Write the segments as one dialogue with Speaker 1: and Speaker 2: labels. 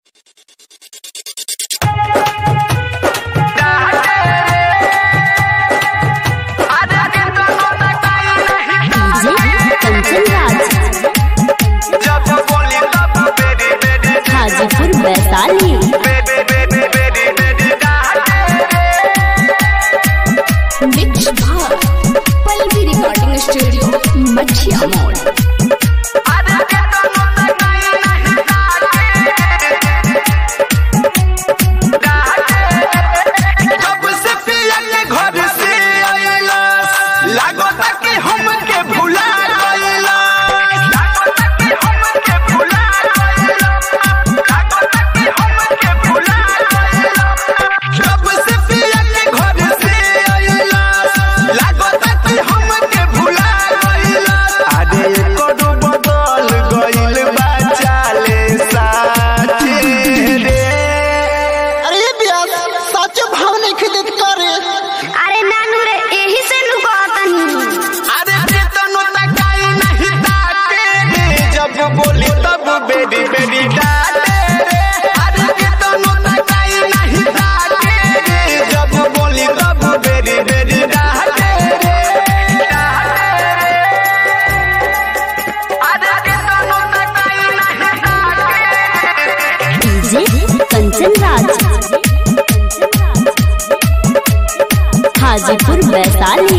Speaker 1: Hajipur Vaishali Pallavi recording studio Machhiya मोड़। हाजीपुर वैशाली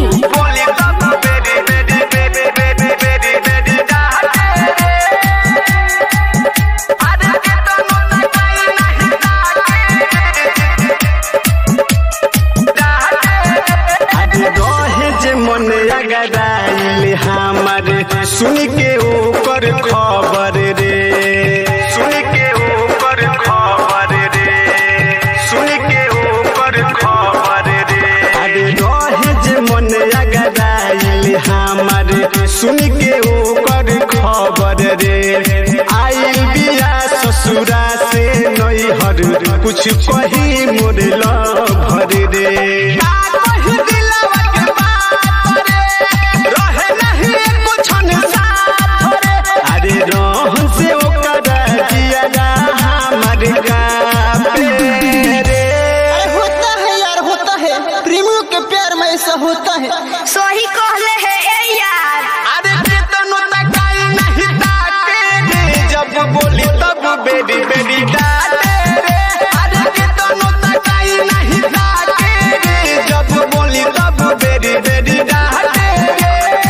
Speaker 2: मन अगराइल हमारे सुन के ओकर खबर रे, सुन के ओकर खबर रे, सुन के ओकर खबर रे। अरे रहे जे मन अगराइल हमारे सुन के ओकर खबर रे। आइल बिया ससुरा से नैहर कुछ कही मोर लभर रे।
Speaker 3: होता है
Speaker 1: सही कहले है ए यार।
Speaker 2: अरे तनु तकाई नहीं ताके रे, जब बोली तब बेरी बेरी डाले रे। अरे तनु तकाई नहीं ताके रे, जब बोली तब बेरी बेरी डाले रे।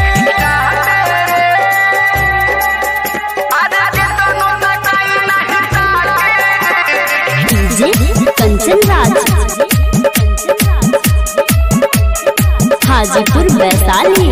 Speaker 2: अरे तनु तकाई नहीं ताके।
Speaker 1: डीजे कंचन राज हाजीपुर वैशाली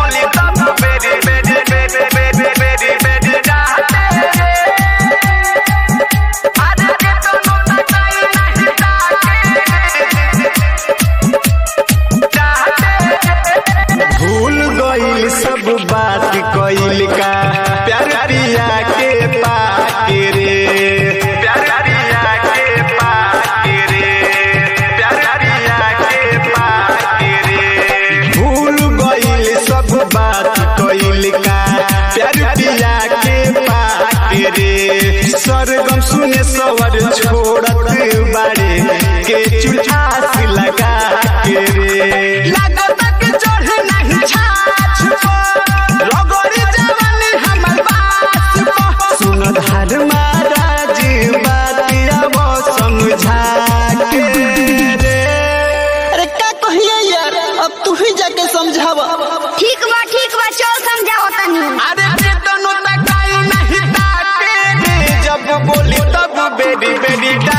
Speaker 2: भूल गईल सब बात कईल का प्यार पिया के पाके रे, प्यार पिया के पाके रे, प्यार पिया के पाके रे। भूल गईल सब बात कईल का प्यार पिया के पाके रे। सरगम सुने सवर छोड़त बाड़े के चुठास लगा के रे।
Speaker 3: समझावा
Speaker 1: ठीक बा चल समझाओ तनी।
Speaker 2: अरे तनु तकाई नहीं ताके रे, जब बोली तब बेरी बेरी